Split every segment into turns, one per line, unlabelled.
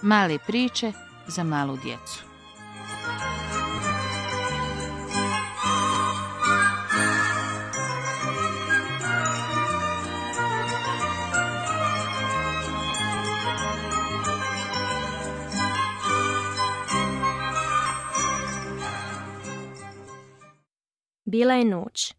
Male priče za malu djecu.
Bila je noć.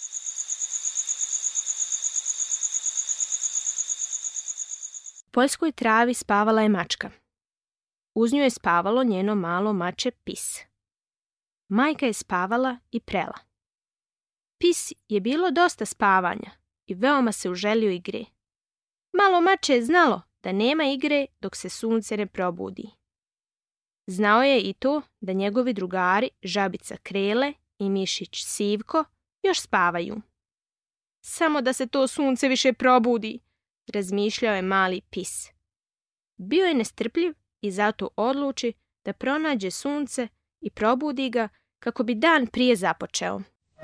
U poljskoj travi spavala je mačka. Uz nju je spavalo njeno malo mače Pis. Majka je spavala i prela. Pis je bilo dosta spavanja i veoma se uželio igre. Malo mače je znalo da nema igre dok se sunce ne probudi. Znao je i to da njegovi drugari žabica Krele i mišić Sivko još spavaju. Samo da se to sunce više probudi, razmišljao je mali Pis. Bio je nestrpljiv i zato odluči da pronađe sunce i probudi ga kako bi dan prije započeo.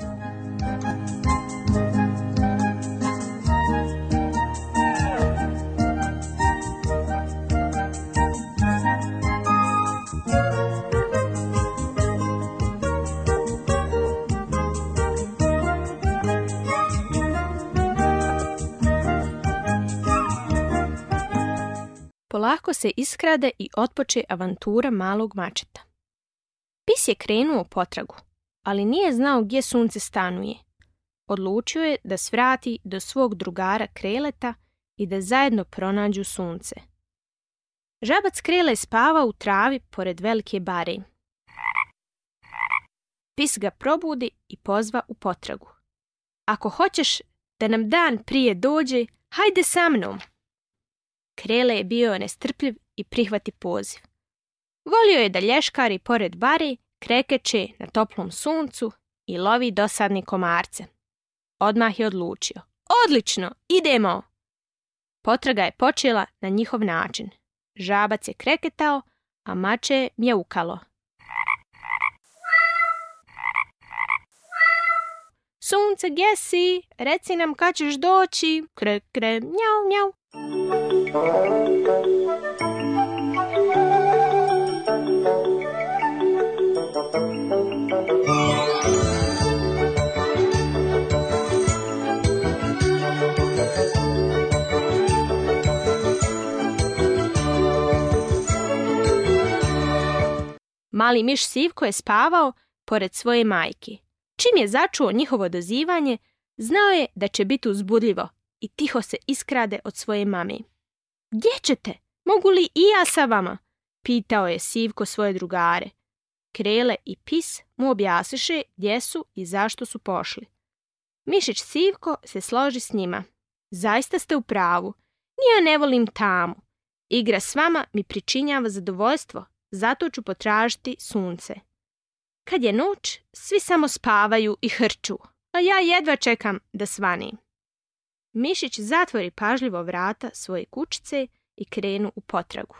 Polako se iskrade i otpoče avantura malog mačeta. Pis je krenuo potragu, ali nije znao gdje sunce stanuje. Odlučio je da svrati do svog drugara Kreleta i da zajedno pronađu sunce. Žabac Krele spava u travi pored velike bare. Pis ga probudi i pozva u potragu. Ako hoćeš da nam dan prije dođe, hajde sa mnom. Krele je bio nestrpljiv i prihvati poziv. Volio je da lješkari pored bare, krekeće na toplom suncu i lovi dosadne komarce. Odmah je odlučio. Odlično, idemo! Potraga je počela na njihov način. Žabac je kreketao, a mače je mjaukalo. Sunce, gdje si? Reci nam kad ćeš doći. Kre, kre, mjau, mjau. Mali miš Sivko je spavao pored svoje majke. Čim je začuo njihovo dozivanje, znao je da će biti uzbudljivo i tiho se iskrade od svoje mame. Gdje ćete? Mogu li i ja sa vama? Pitao je Sivko svoje drugare. Krele i Pis mu objasniše gdje su i zašto su pošli. Mišić Sivko se složi s njima. Zaista ste u pravu. Ni ja ne volim tamu. Igra s vama mi pričinjava zadovoljstvo, zato ću potražiti sunce. Kad je noć, svi samo spavaju i hrču, a ja jedva čekam da svani. Mišić zatvori pažljivo vrata svoje kućice i krenu u potragu.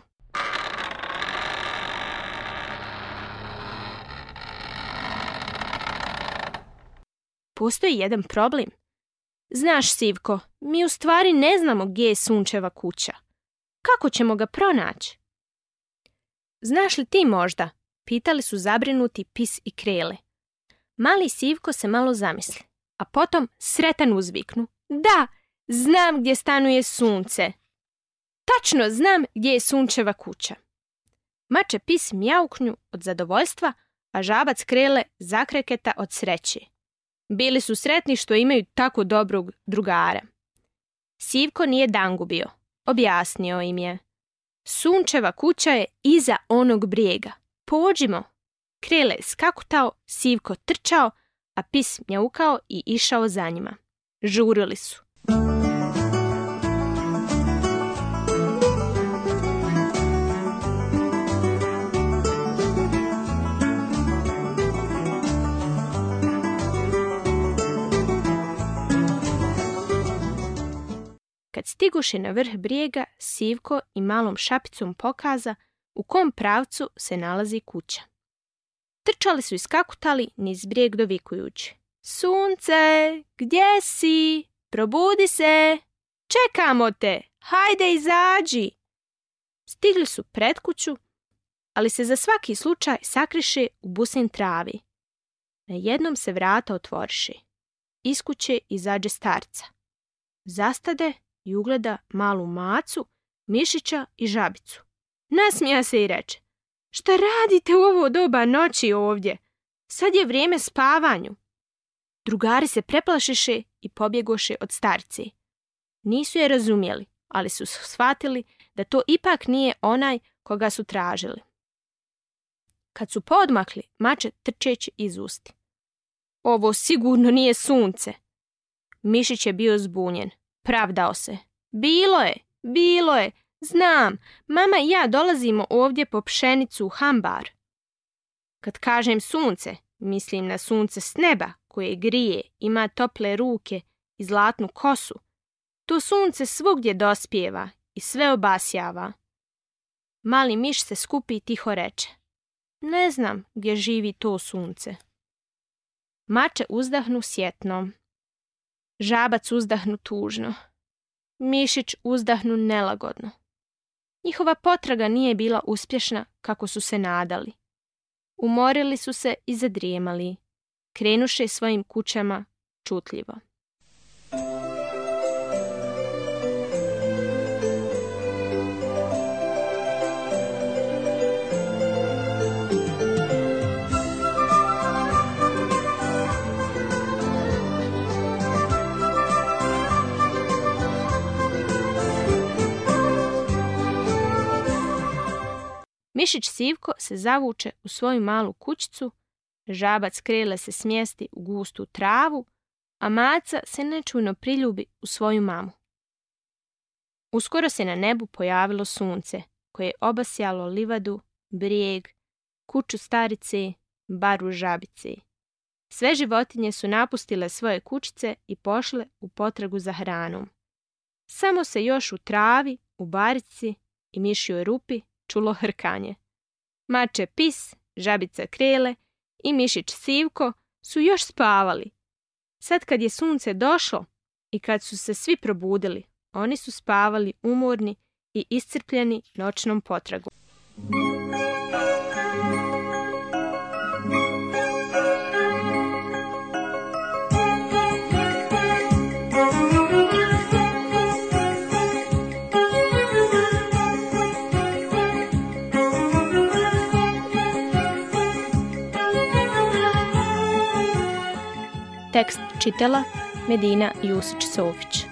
Postoji jedan problem. Znaš, Sivko, mi u stvari ne znamo gdje je sunčeva kuća. Kako ćemo ga pronaći? Znaš li ti možda? Pitali su zabrinuti Pis i Krele. Mali Sivko se malo zamisli, a potom sretan uzviknu. Da, znam gdje stanuje sunce. Tačno znam gdje je sunčeva kuća. Mače Pis mjauknju od zadovoljstva, a žabac Krele zakreketa od sreće. Bili su sretni što imaju tako dobrog drugara. Sivko nije dangubio. Objasnio im je. Sunčeva kuća je iza onog brijega. Pođimo. Krele je skakutao, Sivko trčao, a Pis mjaukao i išao za njima. Žurili su. Kad stiguše na vrh brijega, Sivko i malom šapicom pokaza u kom pravcu se nalazi kuća. Trčali su i skakutali niz brijeg dovikujući. Sunce, gdje si? Probudi se! Čekamo te! Hajde izađi! Stigli su pred kuću, ali se za svaki slučaj sakriše u busen travi. Na jednom se vrata otvoriše. Iz kuće izađe starca. Zastade i ugleda malu macu, mišića i žabicu. Nasmija se i reče: šta radite u ovo doba noći ovdje? Sad je vrijeme spavanju. Drugari se preplašiše i pobjegoše od starci. Nisu je razumjeli, ali su shvatili da to ipak nije onaj koga su tražili. Kad su poodmakli, mače trčeći izusti: ovo sigurno nije sunce. Mišić je bio zbunjen. Pravdao se: bilo je, znam, mama i ja dolazimo ovdje po pšenicu u hambar. Kad kažem sunce, mislim na sunce s neba koje grije, ima tople ruke i zlatnu kosu. To sunce svugdje dospijeva i sve obasjava. Mali miš se skupi i tiho reče: ne znam gdje živi to sunce. Mače uzdahnu sjetno. Žabac uzdahnu tužno. Mišić uzdahnu nelagodno. Njihova potraga nije bila uspješna kako su se nadali. Umorili su se i zadrijemali. Krenuše svojim kućama čutljivo. Mišić Sivko se zavuče u svoju malu kućicu, žabac Krele se smjesti u gustu travu, a maca se nečujno priljubi u svoju mamu. Uskoro se na nebu pojavilo sunce, koje je obasjalo livadu, brijeg, kuću starice, baru žabice. Sve životinje su napustile svoje kućice i pošle u potragu za hranom. Samo se još u travi, u barici i mišjoj rupi čulo hrkanje. Mače Pis, žabica Krele i mišić Sivko su još spavali. Sad kad je sunce došlo i kad su se svi probudili, oni su spavali umorni i iscrpljeni noćnom potragom. Tekst čitala Medina Jusić Sofić.